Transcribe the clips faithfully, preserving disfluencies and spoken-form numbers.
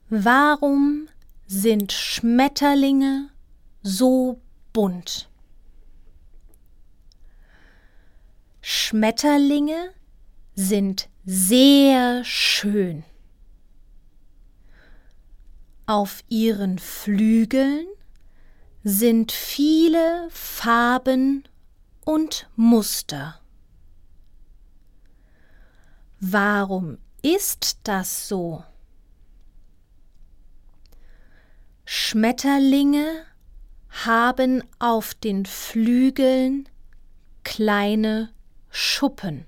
Warum sind Schmetterlinge so bunt? Schmetterlinge sind sehr schön. Auf ihren Flügeln sind viele Farben und Muster. Warum ist das so? Schmetterlinge haben auf den Flügeln kleine Schuppen.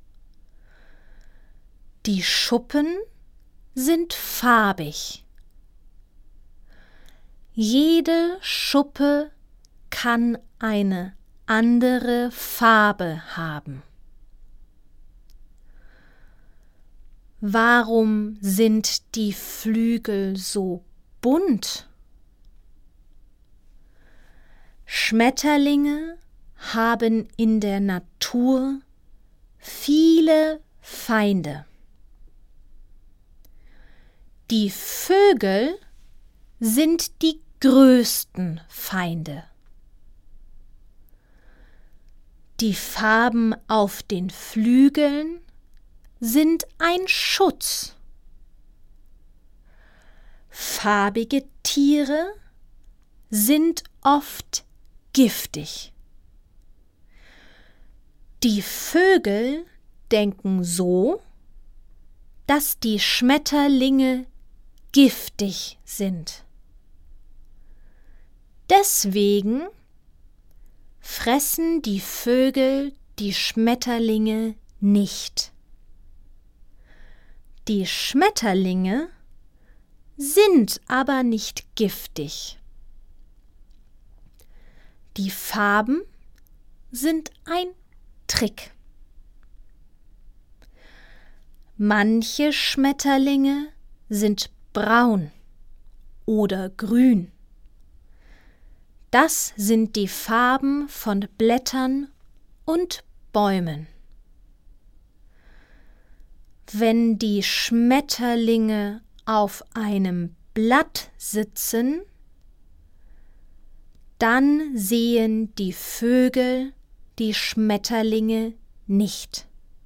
Die Schuppen sind farbig. Jede Schuppe kann eine andere Farbe haben. Warum sind die Flügel so bunt? Schmetterlinge haben in der Natur viele Feinde. Die Vögel sind die größten Feinde. Die Farben auf den Flügeln sind ein Schutz. Farbige Tiere sind oft giftig. Die Vögel denken so, dass die Schmetterlinge giftig sind. Deswegen fressen die Vögel die Schmetterlinge nicht. Die Schmetterlinge sind aber nicht giftig. Die Farben sind ein Trick. Manche Schmetterlinge sind braun oder grün. Das sind die Farben von Blättern und Bäumen. Wenn die Schmetterlinge auf einem Blatt sitzen, dann sehen die Vögel die Schmetterlinge nicht.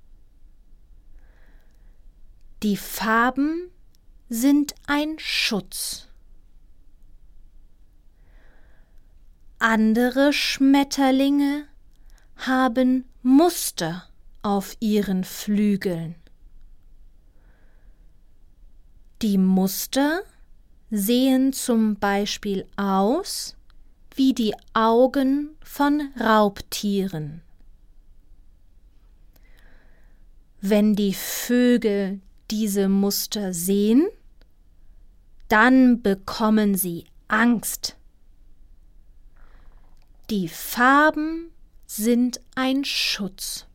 Die Farben sind ein Schutz. Andere Schmetterlinge haben Muster auf ihren Flügeln. Die Muster sehen zum Beispiel aus wie die Augen von Raubtieren. Wenn die Vögel diese Muster sehen, dann bekommen sie Angst. Die Farben sind ein Schutz.